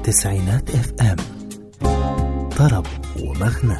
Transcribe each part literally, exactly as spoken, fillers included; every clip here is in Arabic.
تسعينات اف ام، طرب ومغنى.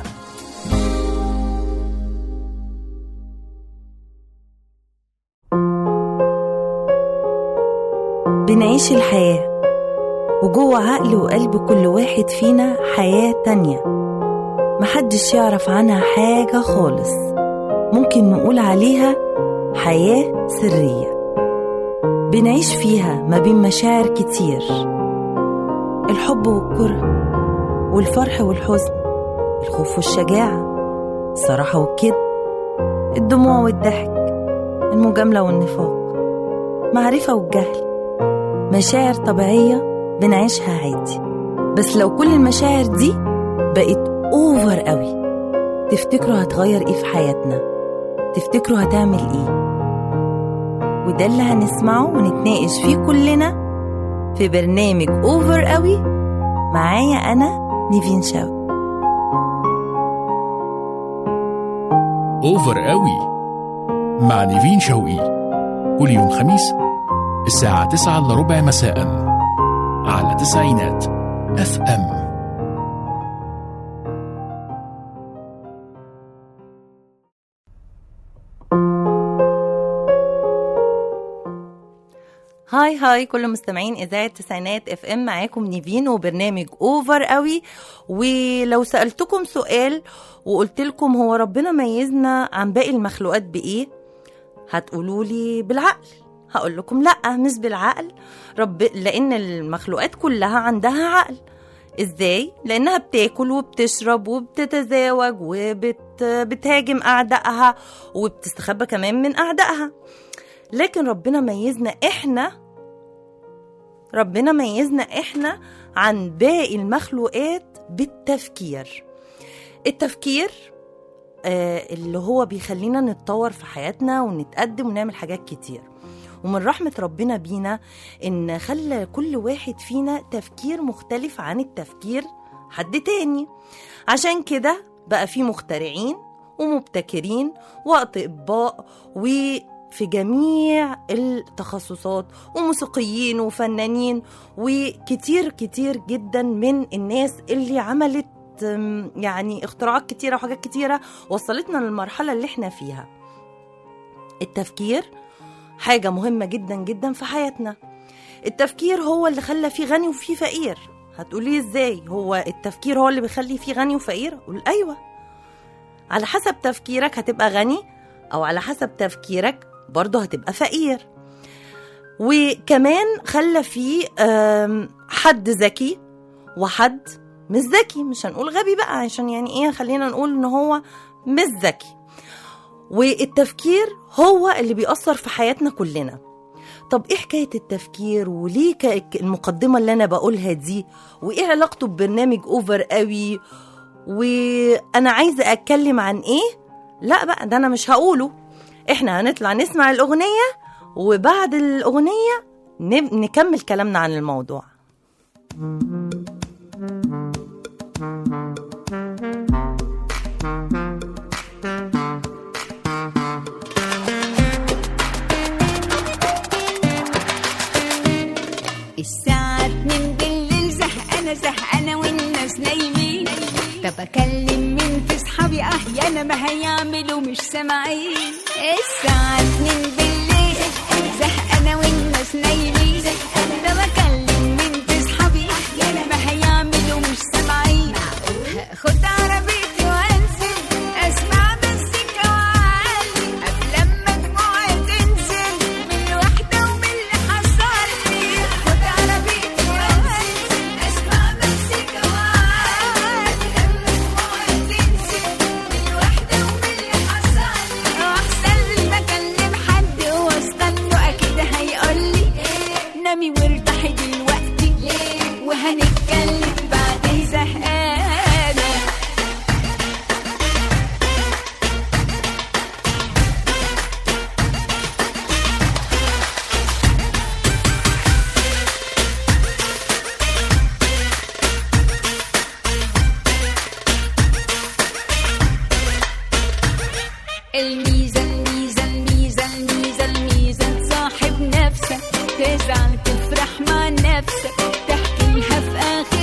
بنعيش الحياة وجوه عقل وقلب كل واحد فينا حياة تانية محدش يعرف عنها حاجة خالص، ممكن نقول عليها حياة سرية بنعيش فيها ما بين مشاعر كتير، الحب والكره والفرح والحزن، الخوف والشجاعة، الصراحة والكذب، الدموع والضحك، المجاملة والنفاق، معرفة والجهل، مشاعر طبيعية بنعيشها عادي. بس لو كل المشاعر دي بقت اوفر قوي، تفتكروا هتغير ايه في حياتنا؟ تفتكروا هتعمل ايه؟ وده اللي هنسمعه ونتناقش فيه كلنا في برنامج اوفر قوي معايا انا نيفين شوقي. اوفر قوي مع نيفين شوقي كل يوم خميس الساعة تسعة إلا ربع مساء على تسعينات اف ام. هاي هاي كل مستمعين إذاعة تسعينات اف ام، معاكم نيفين وبرنامج اوفر قوي. ولو سألتكم سؤال وقلت لكم هو ربنا ميزنا عن باقي المخلوقات بإيه؟ هتقولوا لي بالعقل. هقول لكم لأ، مش بالعقل، رب لأن المخلوقات كلها عندها عقل. إزاي؟ لأنها بتاكل وبتشرب وبتتزاوج وبتهاجم أعدائها وبتستخبى كمان من أعدائها. لكن ربنا ميزنا إحنا ربنا ميزنا إحنا عن باقي المخلوقات بالتفكير. التفكير آه اللي هو بيخلينا نتطور في حياتنا ونتقدم ونعمل حاجات كتير. ومن رحمة ربنا بينا إن خلى كل واحد فينا تفكير مختلف عن التفكير حد تاني. عشان كده بقى في مخترعين ومبتكرين وأطباء وفي جميع التخصصات وموسيقيين وفنانين وكتير كتير جدا من الناس اللي عملت يعني اختراعات كتيرة وحاجات كتيرة وصلتنا للمرحلة اللي احنا فيها. التفكير حاجة مهمة جدا جدا في حياتنا. التفكير هو اللي خلى فيه غني وفيه فقير. هتقولي ازاي هو التفكير هو اللي بيخلي فيه غني وفقير؟ قول ايوه، على حسب تفكيرك هتبقى غني او على حسب تفكيرك برضه هتبقى فقير. وكمان خلى فيه حد ذكي وحد مش ذكي، مش هنقول غبي بقى عشان يعني ايه، خلينا نقول ان هو مش ذكي. والتفكير هو اللي بيأثر في حياتنا كلنا. طب ايه حكاية التفكير وليه المقدمة اللي انا بقولها دي وايه علاقته ببرنامج اوفر قوي وانا عايزة اتكلم عن ايه؟ لا بقى ده انا مش هقوله. احنا هنطلع نسمع الاغنية وبعد الاغنية نكمل كلامنا عن الموضوع. الساعة اتنين بالليل زهقانة زهقانة والناس نايمين، طب أكلم مين في صحابي؟ أه يا أنا ما هيعملوا مش سامعين. الساعة اتنين بالليل زهقانة والناس نايمين، طب أكلم مين في صحابي؟ أه يا أنا ما هيعملوا مش سامعين. خد عربيتي وأنزل أسمع مزيكا وأعلي قبل ما دموعي تنزل من الوحدة ومن اللي حصل لي. خد عربيتي وأنزل أسمع مزيكا وأعلي قبل ما دموعي تنزل من الوحدة ومن اللي حصل لي. وأحسن ما أكلم حد واستنى أكيد هيقولي نامي وارتاحي دلوقتي وهنتكلم بعدين. زهقانة الميزة الميزة الميزة الميزة الميزة تصاحب نفسك، تزعل تفرح مع نفسك، تحكي لها في آخر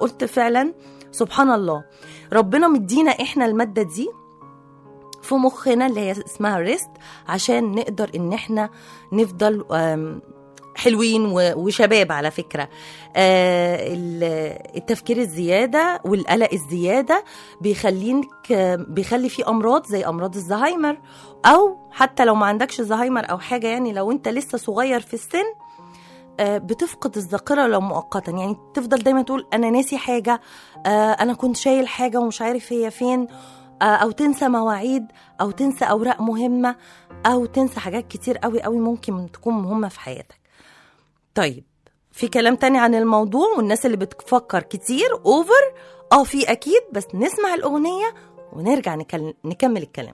قلت فعلا سبحان الله، ربنا مدينا احنا المادة دي في مخنا اللي هي اسمها ريست، عشان نقدر ان احنا نفضل حلوين وشباب. على فكرة التفكير الزيادة والقلق الزيادة بيخلينك بيخلي فيه أمراض زي أمراض الزهايمر، أو حتى لو ما عندكش زهايمر أو حاجة، يعني لو أنت لسه صغير في السن بتفقد الذاكرة لو مؤقتا، يعني تفضل دايما تقول أنا ناسي حاجة، أنا كنت شايل حاجة ومش عارف هي فين، أو تنسى مواعيد، أو تنسى أوراق مهمة، أو تنسى حاجات كتير قوي قوي ممكن تكون مهمة في حياتك. طيب في كلام تاني عن الموضوع والناس اللي بتفكر كتير اوفر؟ اه في اكيد، بس نسمع الاغنية ونرجع نكل... نكمل الكلام.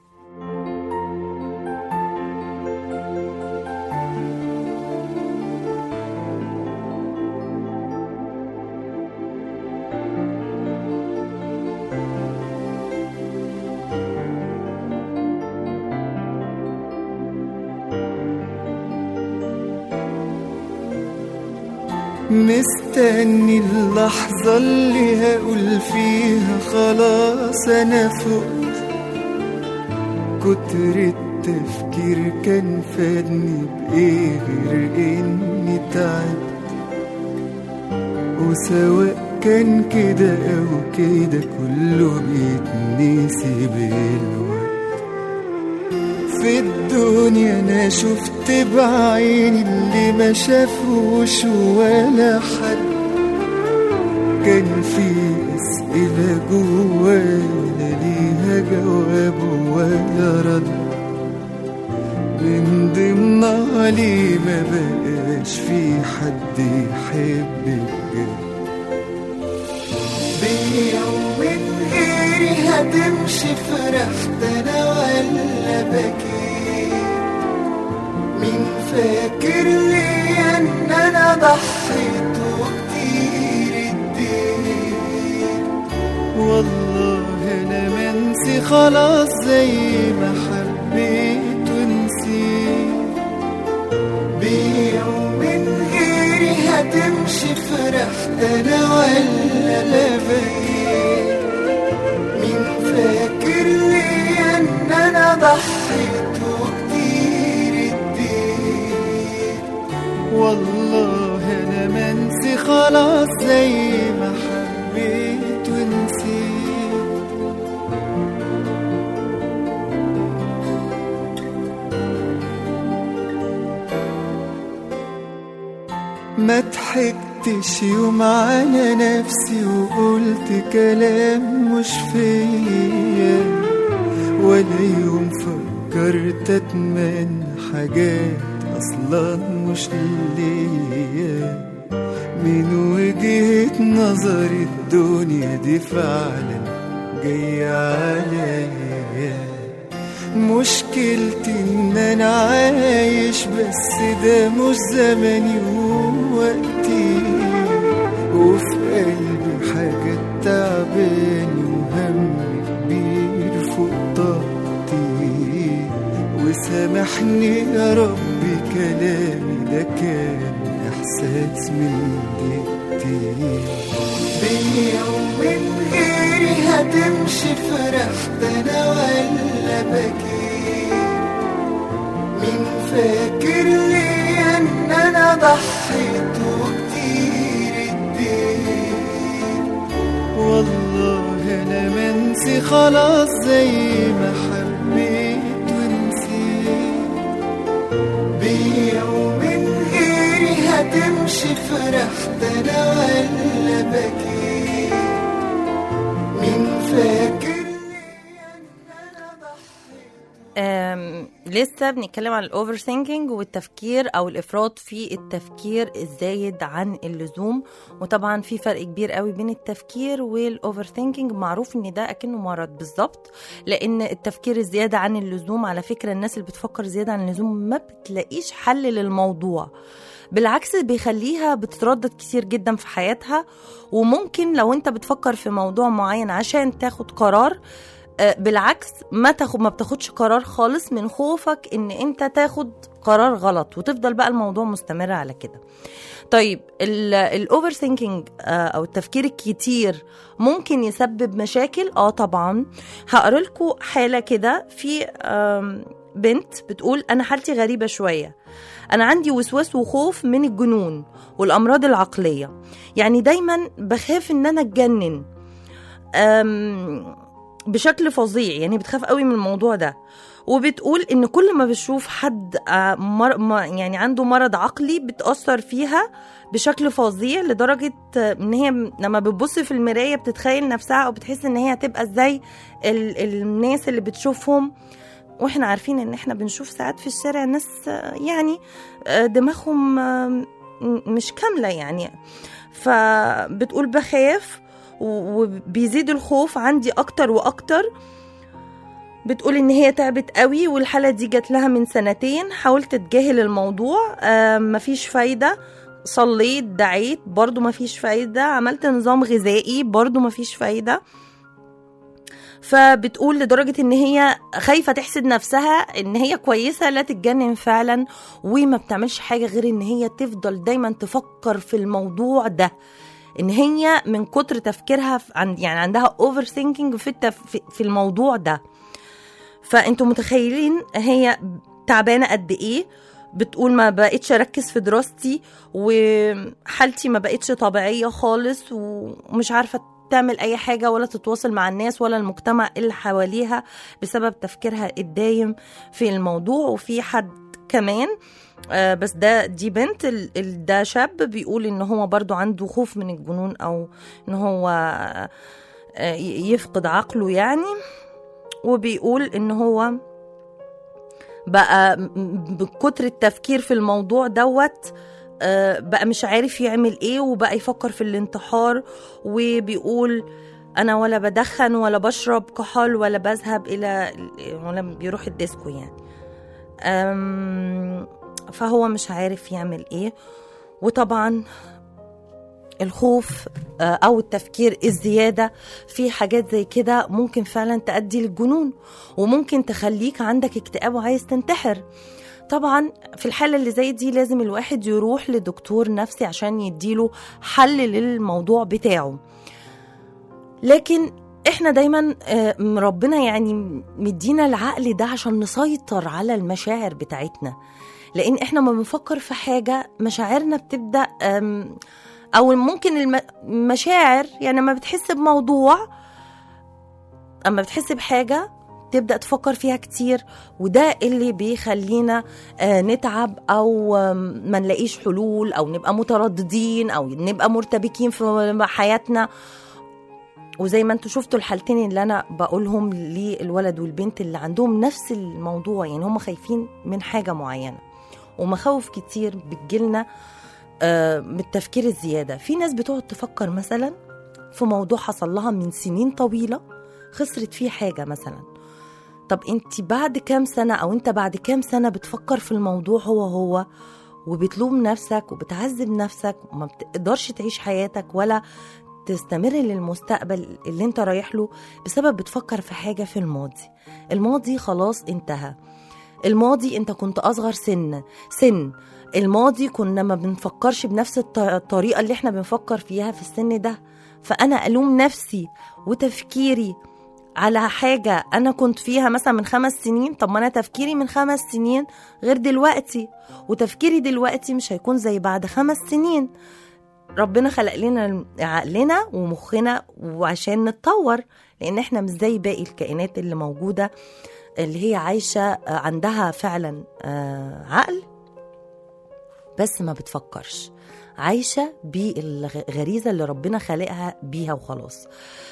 مستني اللحظة اللي هقول فيها خلاص أنا فقت، كتر التفكير كان فادني بإيه غير إني تعبت، وسواء كان كده أو كده كله بيتنسي بالوقت. في الدنيا أنا شفت بعيني اللي ما شافوش ولا حد، كان في أسئلة جوايا لا ليها جواب ولا رد، من ضمنها ليه ما بقاش في حد يحب بجد. بيوم من غيري هتمشي فرحت أنا ولا بكيت، مين فاكر لي ان انا ضحيت وكتير اديت، والله انا منسي خلاص زي ما حبيت ونسيت. بيوم من غيري هتمشي فرحت انا ولا بكيت، مين فاكر لي ان انا ضحيت والله انا منسي خلاص زي ما حبيت ونسيت. ما ضحكتش يوم على نفسي وقلت كلام مش فيا، ولا يوم فكرت اتمنى حاجات أصلاً مش ليا. من وجهة نظري الدنيا دي فعلاً جاية عليا، مشكلتي إن أنا عايش بس ده مش زماني ووقتي، وفي قلبي حاجات تعباني وهم كبير فوق طاقتي، وسامحني يا ربي كلامي ده كان إحساس من دقيقتي. بيوم من غيري هتمشي فرحت أنا ولا بكيت، مين فاكر لي أن أنا ضحيت وكتير اديت، والله أنا منسي خلاص زي ما حبيت ونسيت. بيوم من غيري هتمشي فرحت أنا ولا بكيت، مين فاكر لسه بنتكلم عن الاوفر ثينكينج والتفكير او الافراط في التفكير الزايد عن اللزوم. وطبعا في فرق كبير قوي بين التفكير والاوفر ثينكينج، معروف ان ده اكنه مرض بالظبط، لان التفكير الزياده عن اللزوم على فكره الناس اللي بتفكر زياده عن اللزوم ما بتلاقيش حل للموضوع، بالعكس بيخليها بتتردد كتير جدا في حياتها. وممكن لو انت بتفكر في موضوع معين عشان تاخد قرار بالعكس ما تاخد ما بتاخدش قرار خالص من خوفك ان انت تاخد قرار غلط، وتفضل بقى الموضوع مستمر على كده. طيب الاوفر ثينكينج او التفكير الكتير ممكن يسبب مشاكل. اه طبعا. هقرا لكم حاله كده في بنت بتقول انا حالتي غريبه شويه، انا عندي وسواس وخوف من الجنون والامراض العقليه، يعني دايما بخاف ان انا اتجنن بشكل فظيع، يعني بتخاف قوي من الموضوع ده. وبتقول ان كل ما بتشوف حد مر... يعني عنده مرض عقلي بتأثر فيها بشكل فظيع، لدرجة ان هي لما بتبص في المراية بتتخيل نفسها او بتحس ان هي هتبقى زي ال... الناس اللي بتشوفهم. واحنا عارفين ان احنا بنشوف ساعات في الشارع ناس يعني دماغهم مش كاملة يعني. فبتقول بخاف وبيزيد الخوف عندي اكتر واكتر. بتقول ان هي تعبت قوي، والحالة دي جات لها من سنتين، حاولت اتجاهل الموضوع آه مفيش فايدة، صليت دعيت برضو مفيش فايدة، عملت نظام غذائي برضو مفيش فايدة. فبتقول لدرجة ان هي خايفة تحسد نفسها ان هي كويسة لا تتجنن فعلا، وما بتعملش حاجة غير ان هي تفضل دايما تفكر في الموضوع ده، ان هي من كتر تفكيرها عن يعني عندها اوفر ثينكينج في التف... في الموضوع ده. فانتوا متخيلين هي تعبانه قد ايه. بتقول ما بقيتش اركز في دراستي، وحالتي ما بقيتش طبيعيه خالص، ومش عارفه تعمل اي حاجه ولا تتواصل مع الناس ولا المجتمع اللي حواليها بسبب تفكيرها الدايم في الموضوع. وفي حد كمان آه بس ده دي بنت، ده شاب بيقول ان هو برضو عنده خوف من الجنون او ان هو آه يفقد عقله يعني. وبيقول ان هو بقى بكتر التفكير في الموضوع دوت بقى مش عارف يعمل ايه، وبقى يفكر في الانتحار. وبيقول انا ولا بدخن ولا بشرب كحول ولا بذهب الى ولا بيروح الديسكو يعني. فهو مش عارف يعمل ايه. وطبعا الخوف أو التفكير الزيادة في حاجات زي كده ممكن فعلا تؤدي للجنون، وممكن تخليك عندك اكتئاب وعايز تنتحر. طبعا في الحالة اللي زي دي لازم الواحد يروح لدكتور نفسي عشان يديله حل للموضوع بتاعه. لكن احنا دايما ربنا يعني مدينا العقل ده عشان نسيطر على المشاعر بتاعتنا، لأن احنا ما بنفكر في حاجة مشاعرنا بتبدأ او ممكن المشاعر يعني لما بتحس بموضوع، اما بتحس بحاجة تبدأ تفكر فيها كتير، وده اللي بيخلينا نتعب او ما نلاقيش حلول او نبقى مترددين او نبقى مرتبكين في حياتنا. وزي ما انتوا شفتوا الحالتين اللي انا بقولهم للولد والبنت اللي عندهم نفس الموضوع، يعني هم خايفين من حاجة معينة، ومخاوف كتير بتجيلنا من التفكير الزيادة. في ناس بتقعد تفكر مثلا في موضوع حصل لها من سنين طويلة، خسرت فيه حاجة مثلا. طب انت بعد كام سنة او انت بعد كام سنة بتفكر في الموضوع هو هو، وبتلوم نفسك وبتعذب نفسك وما بتقدرش تعيش حياتك ولا تستمر للمستقبل اللي انت رايح له بسبب بتفكر في حاجة في الماضي. الماضي خلاص انتهى. الماضي انت كنت اصغر سن سن الماضي كنا ما بنفكرش بنفس الطريقة اللي احنا بنفكر فيها في السن ده. فأنا ألوم نفسي وتفكيري على حاجة أنا كنت فيها مثلا من خمس سنين، طب ما أنا تفكيري من خمس سنين غير دلوقتي، وتفكيري دلوقتي مش هيكون زي بعد خمس سنين. ربنا خلق لنا عقلنا ومخنا وعشان نتطور، لأن احنا مش زي باقي الكائنات اللي موجودة اللي هي عايشة عندها فعلا عقل بس ما بتفكرش، عايشة بالغريزة اللي ربنا خلقها بيها وخلاص.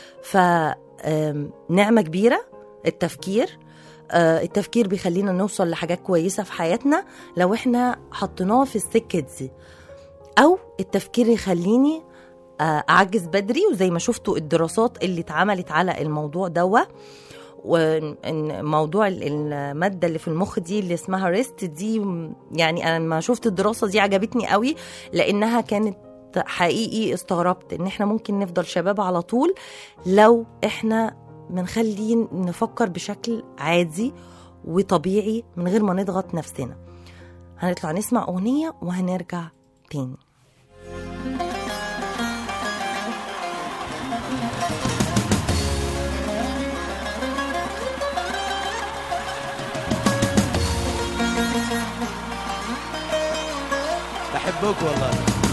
فنعمة كبيرة التفكير. التفكير بيخلينا نوصل لحاجات كويسة في حياتنا لو احنا حطيناه في السكة دي، أو التفكير يخليني أعجز بدري. وزي ما شفتوا الدراسات اللي اتعملت على الموضوع دوا، وموضوع المادة اللي في المخ دي اللي اسمها ريست دي، يعني أنا ما شفت الدراسة دي عجبتني قوي، لأنها كانت حقيقي استغربت إن إحنا ممكن نفضل شباب على طول لو إحنا بنخلي نفكر بشكل عادي وطبيعي من غير ما نضغط نفسنا. هنطلع نسمع أغنية وهنرجع تاني. بحبك والله.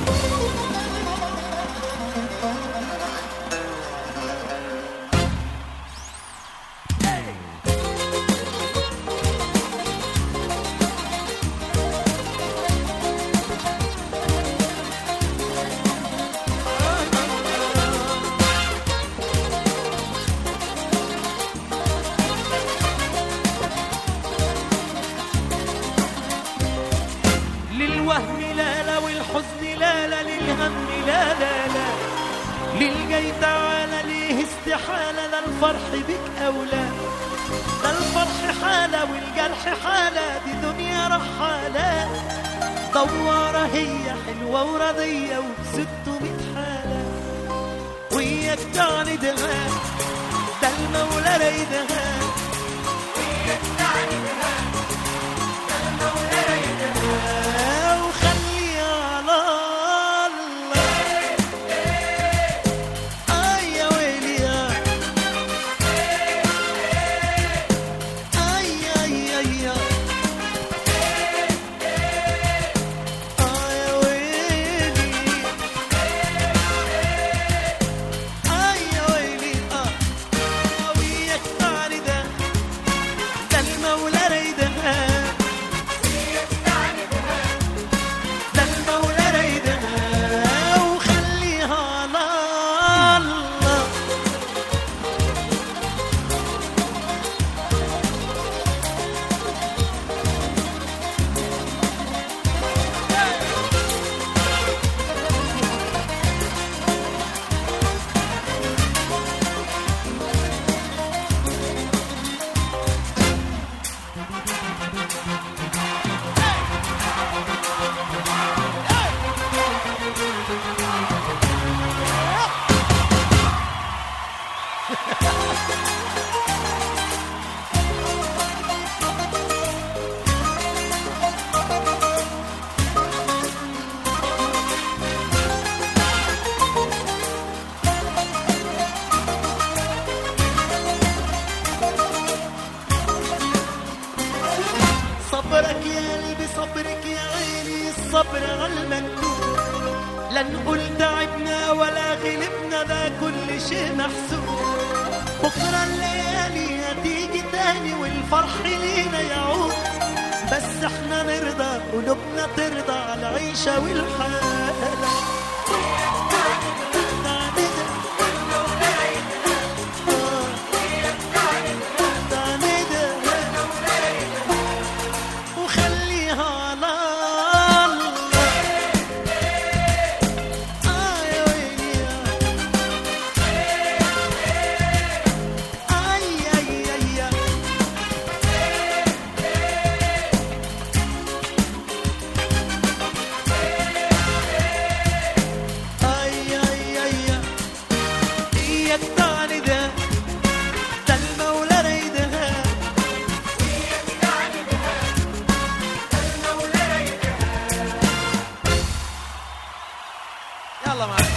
للوهم لا لا والحزن لا لا للهم لا لا لا للجاي تعالى ليه استحالة لا الفرح بك أولى ده الفرح حالة والجرح حالة دي دنيا رحالة دوارة هي حلوة ورضية وبستمية حالة وياك تعندها ده المولى ريدها وياك تعندها ده المولى ريدها وخلي على الله آي يا ويلي يا آي آي آي آي آي يا ويلي آي يا ويلي آه وياك تعندها ده المولى ريدها ده المولى ريدها وخليها على الله صبرك يا قلبي صبرك يا عيني الصبر على المكتوب لا نقول تعبنا ولا غلبنا ده كل شيء محسوب بكرة الليالي هتيجي تاني والفرح لينا يعود بس احنا نرضى قلوبنا ترضى على العيشة والحالة وخليها على الله آي يا ويلي آي آي آي آي آي آي آي إياك تعني ده ده المولى ريدها إياك تعني ده ده المولى ريدها يلا معاك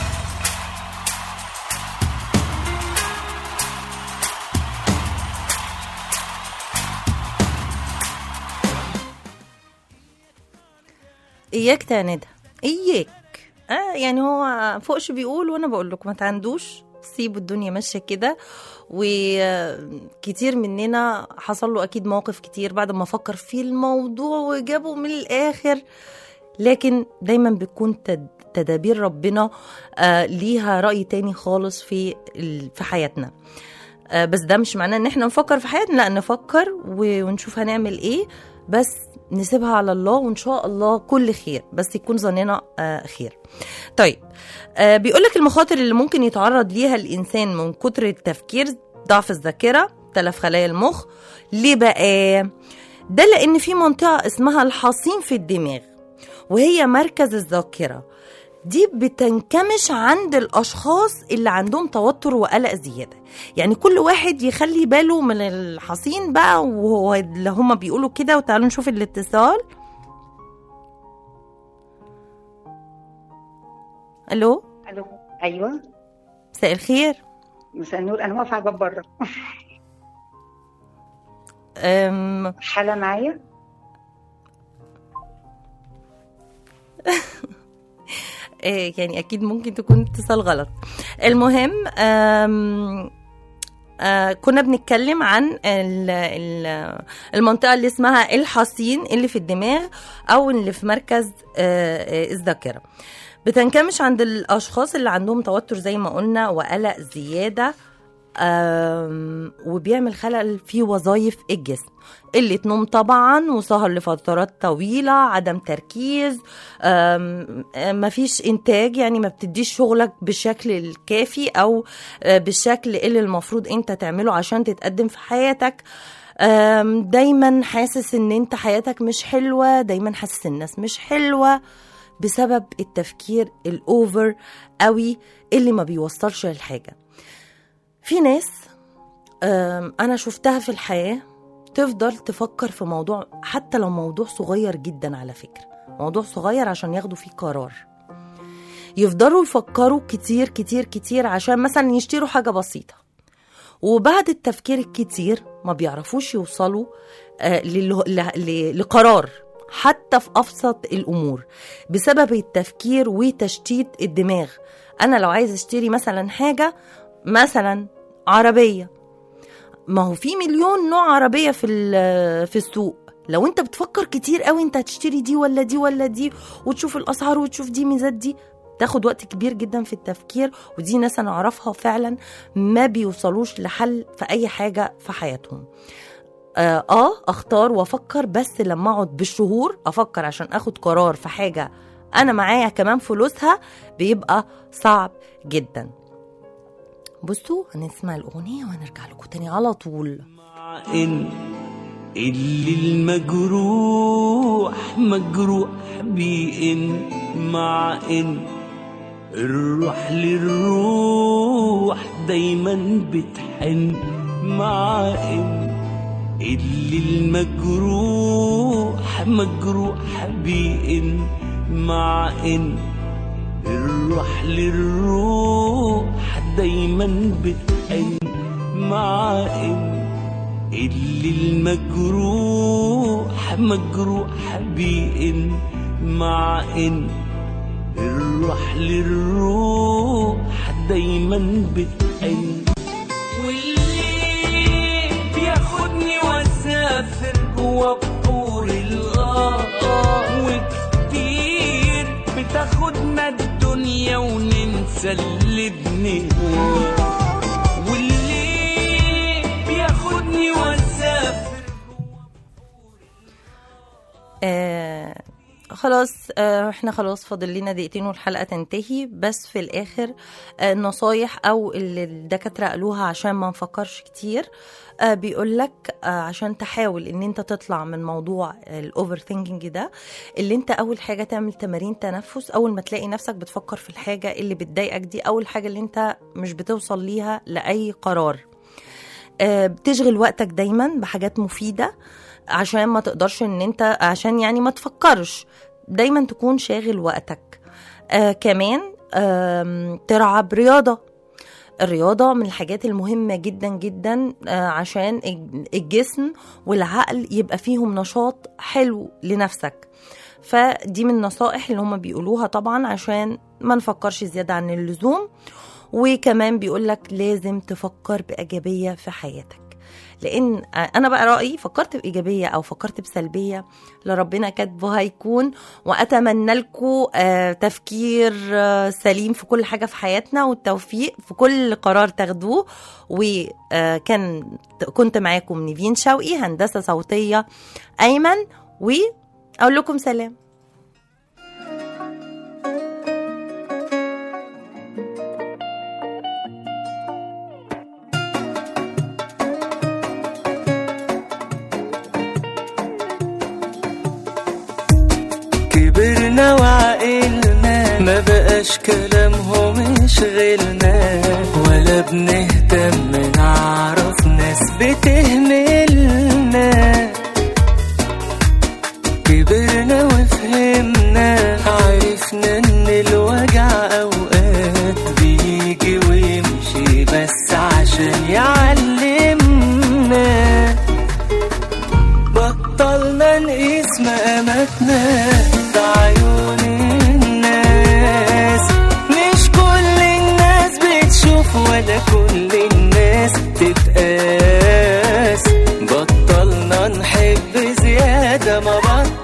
إياك تعندها إياك آه يعني هو فوقش بيقول وأنا بقول لكم ما تعندوش، سيبوا الدنيا ماشية كده. وكتير مننا حصل له أكيد موقف كتير بعد ما فكر في الموضوع وجابه من الآخر، لكن دايما بتكون تد- تدابير ربنا آه ليها رأي تاني خالص في ال- في حياتنا. آه بس ده مش معناه ان احنا نفكر في حياتنا، لا نفكر و- ونشوف هنعمل ايه، بس نسيبها على الله وان شاء الله كل خير، بس يكون ظننا آه خير. طيب آه بيقولك المخاطر اللي ممكن يتعرض ليها الإنسان من كتر التفكير: ضعف الذاكرة، تلف خلايا المخ. ليه بقى؟ ده لأن في منطقة اسمها الحصين في الدماغ وهي مركز الذاكرة. دي بتنكمش عند الأشخاص اللي عندهم توتر وقلق زيادة. يعني كل واحد يخلي باله من الحصين بقى، وهو اللي هما بيقولوا كده. وتعالوا نشوف الاتصال. ألو. الو. ايوه، مساء الخير. مساء النور. انا واقفه على الباب بره. أم... حاله معايا. يعني أكيد ممكن تكون اتصال غلط. المهم أم... آه كنا بنتكلم عن ال ال المنطقة اللي اسمها الحصين اللي في الدماغ أو اللي في مركز آه الذاكرة. بتنكمش عند الأشخاص اللي عندهم توتر زي ما قلنا وقلق زيادة، وبيعمل خلل في وظائف الجسم، قلة نوم طبعا، وسهر لفترات طويلة، عدم تركيز، مفيش إنتاج، يعني ما بتديش شغلك بالشكل الكافي أو بالشكل اللي المفروض أنت تعمله عشان تتقدم في حياتك. دايما حاسس ان انت حياتك مش حلوة، دايما حاسس الناس مش حلوة بسبب التفكير الأوفر قوي اللي ما بيوصلش للحاجة. في ناس أنا شفتها في الحياة تفضل تفكر في موضوع، حتى لو موضوع صغير جدا، على فكرة موضوع صغير عشان ياخدوا فيه قرار، يفضلوا يفكروا كتير كتير كتير عشان مثلا يشتروا حاجة بسيطة، وبعد التفكير الكتير ما بيعرفوش يوصلوا لقرار حتى في أبسط الأمور بسبب التفكير وتشتيت الدماغ. أنا لو عايز أشتري مثلا حاجة، مثلا عربية، ما هو في مليون نوع عربية في في السوق. لو انت بتفكر كتير قوي انت هتشتري دي ولا دي ولا دي، وتشوف الأسعار وتشوف دي ميزات دي، تاخد وقت كبير جدا في التفكير. ودي ناس أنا أعرفها فعلا ما بيوصلوش لحل في أي حاجة في حياتهم. آه, آه أختار وأفكر، بس لما أقعد بالشهور أفكر عشان أخد قرار في حاجة أنا معايا كمان فلوسها بيبقى صعب جدا. بصوا هنسمع الأغنية ونرجع لكم تاني على طول. مع إن اللي المجروح مجروح بإن، مع إن الروح للروح دايما بتحن، مع إن اللي المجروح مجروح بإن، مع إن الروح للروح دايما بتحن، مع إن اللي المجروح مجروح بإن، مع إن الروح للروح دايما بتحن. واللي بياخدني واسافر جوا بحور الغار، وكتير بتاخدنا الدنيا وننسى اللي بنهواه. واللي بياخدني واسافر آه خلاص. آه احنا خلاص فاضل لنا دقيقتين والحلقة تنتهي. بس في الآخر آه نصايح أو اللي الدكاترة قالوها عشان ما نفكرش كتير. آه بيقولك آه عشان تحاول ان انت تطلع من موضوع الاوفر ثينكينج ده، اللي انت اول حاجة تعمل تمارين تنفس. اول ما تلاقي نفسك بتفكر في الحاجة اللي بتضايقك دي، اول حاجة اللي انت مش بتوصل ليها لأي قرار، آه بتشغل وقتك دايما بحاجات مفيدة عشان ما تقدرش ان انت عشان يعني ما تفكرش، دايما تكون شاغل وقتك. آه كمان آه تلعب رياضة. الرياضة من الحاجات المهمة جدا جدا آه عشان الجسم والعقل يبقى فيهم نشاط حلو لنفسك. فدي من النصائح اللي هم بيقولوها طبعا عشان ما نفكرش زيادة عن اللزوم. وكمان بيقولك لازم تفكر بإيجابية في حياتك، لأن أنا بقى رأيي فكرت بإيجابية أو فكرت بسلبية لربنا كاتبه هيكون. وأتمنى لكم تفكير سليم في كل حاجة في حياتنا، والتوفيق في كل قرار تاخدوه. وكان كنت معاكم نيفين شوقي، هندسة صوتية أيمن، وأقول لكم سلام. كبرنا وعقلنا ما بقاش بلاش كلامهم يشغلنا، ولا بنهتم نعرف ناس بتهملنا. كبرنا وفهمنا، عرفنا ان الوجع اوقات بيجي ويمشي بس عشان يعلمنا. بطلنا نقيس مقاماتنا بعيون الناس، مش كل الناس بتشوف ولا كل الناس تتقاس. بطلنا نحب زيادة، ما بطلنا